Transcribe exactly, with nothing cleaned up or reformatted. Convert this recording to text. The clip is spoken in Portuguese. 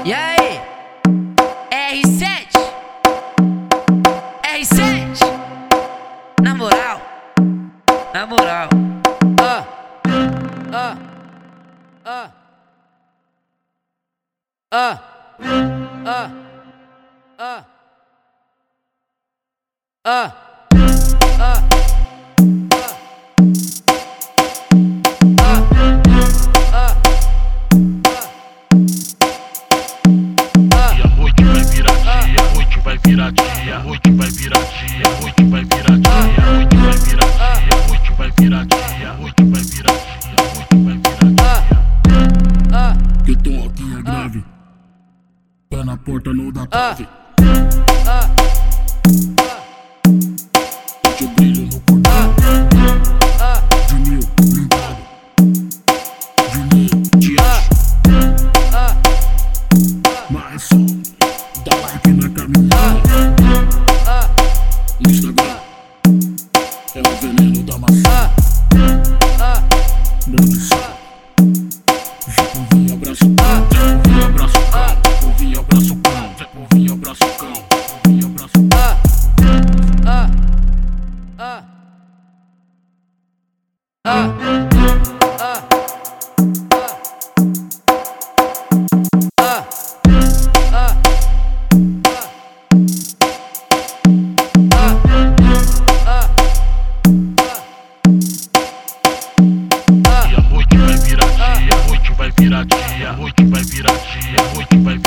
E aí? R sete R sete Na moral, na moral. Ah, ah, ah, ah, ah, ah, ah, ah. Vai virar dia, hoje vai virar dia, hoje vai virar dia, hoje vai virar dia, hoje vai virar dia, hoje vai virar dia, hoje vai virar dia. Que o tom aqui é grave, pé na porta não dá trave. Deixa o brilho no cordão, de mil blindado, de mil te acho, mas só dá like na caminhada. No Instagram é o veneno da maçã. Maldição. Já povinho abraço cão, já povinho abraço cão, povinho abraço cão, já povinho abraço cão, povinho abraço cão. Ah, ah, ah, ah, Vai virar dia, hoje vai virar dia, hoje vai virar dia, hoje vai virar dia.